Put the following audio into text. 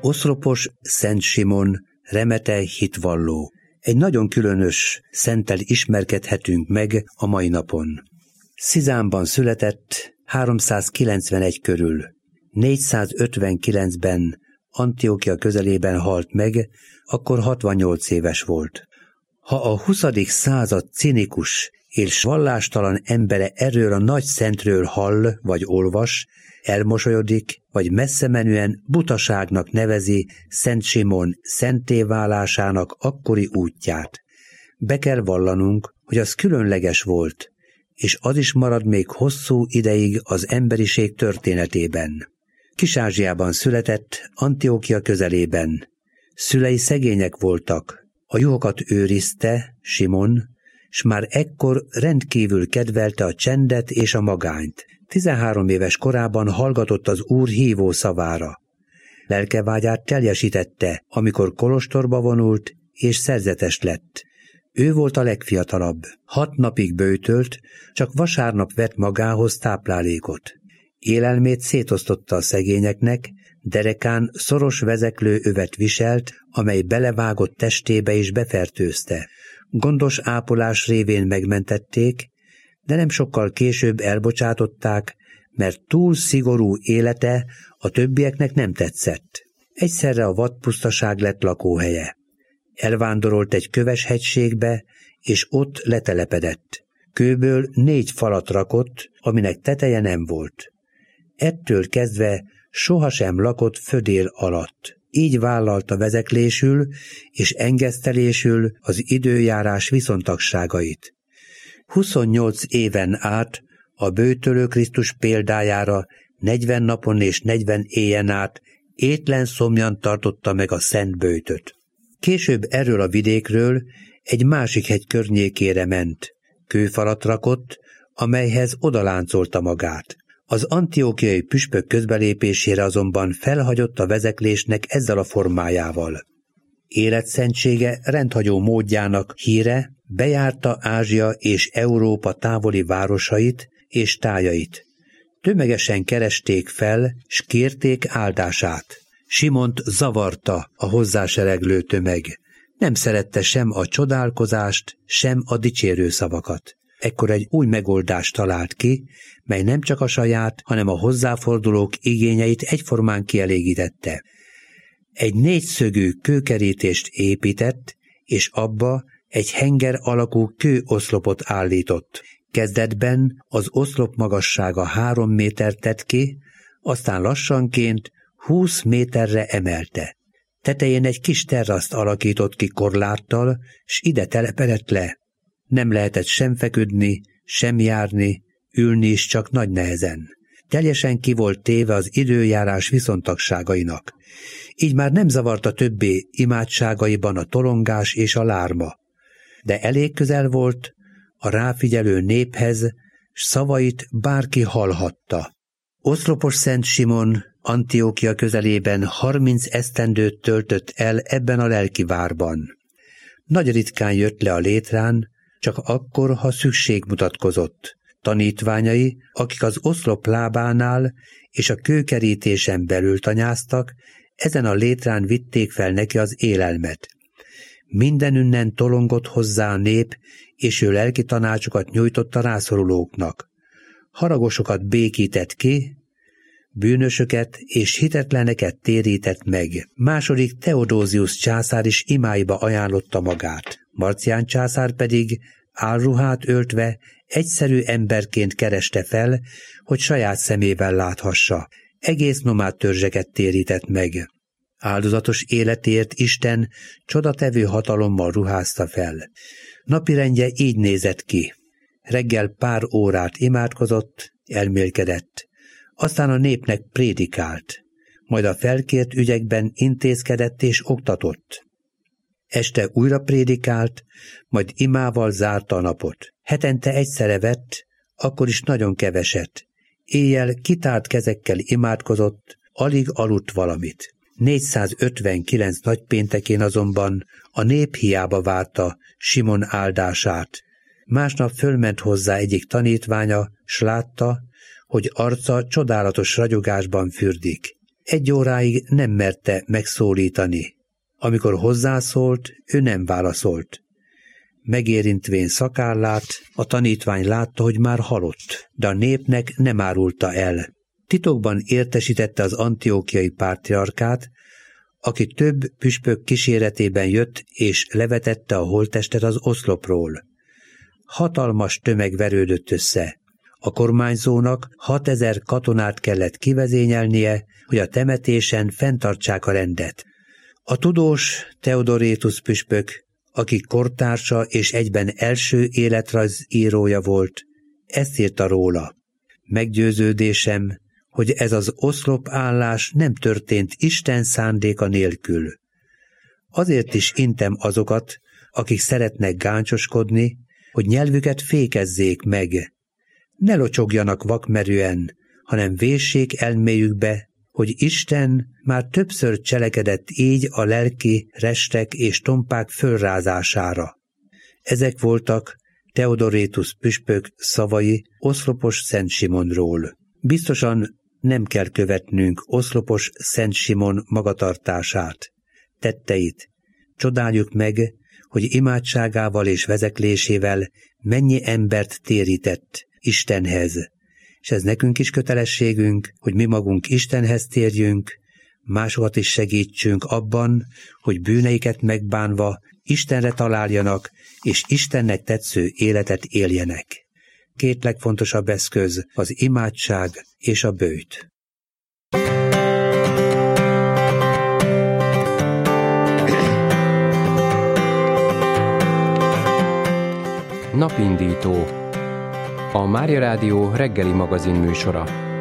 Oszlopos Szent Simon, remete hitvalló. Egy nagyon különös szenttel ismerkedhetünk meg a mai napon. Szizánban született 391 körül, 459-ben Antiókia közelében halt meg, akkor 68 éves volt. Ha a 20. század cinikus és vallástalan embere erről a nagy szentről hall vagy olvas, elmosolyodik, vagy messzemenően butaságnak nevezi Szent Simon szentté válásának akkori útját. Be kell vallanunk, hogy az különleges volt, és az is marad még hosszú ideig az emberiség történetében. Kis-Ázsiában született, Antiókia közelében. Szülei szegények voltak, a juhokat őrizte, Simon, s már ekkor rendkívül kedvelte a csendet és a magányt. 13 éves korában hallgatott az Úr hívó szavára. Lelkevágyát teljesítette, amikor kolostorba vonult és szerzetes lett. Ő volt a legfiatalabb. 6 napig böjtölt, csak vasárnap vett magához táplálékot. Élelmét szétosztotta a szegényeknek, derekán szoros vezeklő övet viselt, amely belevágott testébe és befertőzte. Gondos ápolás révén megmentették, de nem sokkal később elbocsátották, mert túl szigorú élete a többieknek nem tetszett. Egyszerre a vadpusztaság lett lakóhelye. Elvándorolt egy köves hegységbe, és ott letelepedett. Kőből 4 falat rakott, aminek teteje nem volt. Ettől kezdve sohasem lakott födél alatt. Így vállalta vezeklésül és engesztelésül az időjárás viszontagságait. 28 éven át a böjtölő Krisztus példájára 40 napon és 40 éjjel át étlen szomjan tartotta meg a szent böjtöt. Később erről a vidékről egy másik hegy környékére ment. Kőfalat rakott, amelyhez odaláncolta magát. Az antiókiai püspök közbelépésére azonban felhagyott a vezeklésnek ezzel a formájával. Életszentsége rendhagyó módjának híre bejárta Ázsia és Európa távoli városait és tájait. Tömegesen keresték fel, s kérték áldását. Simont zavarta a hozzásereglő tömeg. Nem szerette sem a csodálkozást, sem a dicsérő szavakat. Ekkor egy új megoldást talált ki, mely nem csak a saját, hanem a hozzáfordulók igényeit egyformán kielégítette. Egy 4 szögű kőkerítést épített, és abba egy henger alakú kőoszlopot állított. Kezdetben az oszlop magassága 3 métert tett ki, aztán lassanként 20 méterre emelte. Tetején egy kis terraszt alakított ki korláttal, s ide telepedett le. Nem lehetett sem feküdni, sem járni, ülni is csak nagy nehezen. Teljesen ki volt téve az időjárás viszontagságainak. Így már nem zavarta többé imádságaiban a tolongás és a lárma. De elég közel volt a ráfigyelő néphez, s szavait bárki hallhatta. Oszlopos Szent Simon Antiókia közelében 30 esztendőt töltött el ebben a lelki várban. Nagy ritkán jött le a létrán, csak akkor, ha szükség mutatkozott. Tanítványai, akik az oszlop lábánál és a kőkerítésen belül tanyáztak, ezen a létrán vitték fel neki az élelmet. Mindenünnen tolongott hozzá a nép, és ő lelki tanácsokat nyújtott a rászorulóknak. Haragosokat békített ki, bűnösöket és hitetleneket térített meg. Második Theodosius császár is imáiba ajánlotta magát. Marcián császár pedig álruhát öltve egyszerű emberként kereste fel, hogy saját szemével láthassa. Egész nomád törzseket térített meg. Áldozatos életért Isten csodatevő hatalommal ruházta fel. Napirendje így nézett ki. Reggel pár órát imádkozott, elmélkedett. Aztán a népnek prédikált. Majd a felkért ügyekben intézkedett és oktatott. Este újra prédikált, majd imával zárta a napot. Hetente egyszerre vett, akkor is nagyon keveset. Éjjel kitárt kezekkel imádkozott, alig aludt valamit. 459 nagypéntekén azonban a nép hiába várta Simon áldását. Másnap fölment hozzá egyik tanítványa, s látta, hogy arca csodálatos ragyogásban fürdik. 1 óráig nem merte megszólítani. Amikor hozzászólt, ő nem válaszolt. Megérintvén szakállát, a tanítvány látta, hogy már halott, de a népnek nem árulta el. Titokban értesítette az antiochiai pátriárkát, aki több püspök kíséretében jött és levetette a holttestet az oszlopról. Hatalmas tömeg verődött össze. A kormányzónak 6000 katonát kellett kivezényelnie, hogy a temetésen fenntartsák a rendet. A tudós Theodorétus püspök, aki kortársa és egyben első életrajzírója volt, ezt írta róla. Meggyőződésem, hogy ez az oszlopállás nem történt Isten szándéka nélkül. Azért is intem azokat, akik szeretnek gáncsoskodni, hogy nyelvüket fékezzék meg. Ne locsogjanak vakmerően, hanem véssék elméjükbe, hogy Isten már többször cselekedett így a lelki restek és tompák fölrázására. Ezek voltak Theodorétus püspök szavai oszlopos Szent Simonról. Biztosan nem kell követnünk oszlopos Szent Simon magatartását, tetteit. Csodáljuk meg, hogy imádságával és vezeklésével mennyi embert térített Istenhez, és ez nekünk is kötelességünk, hogy mi magunk Istenhez térjünk, másokat is segítsünk abban, hogy bűneiket megbánva Istenre találjanak, és Istennek tetsző életet éljenek. 2 legfontosabb eszköz az imádság és a böjt. Napindító. A Mária Rádió reggeli magazin műsora.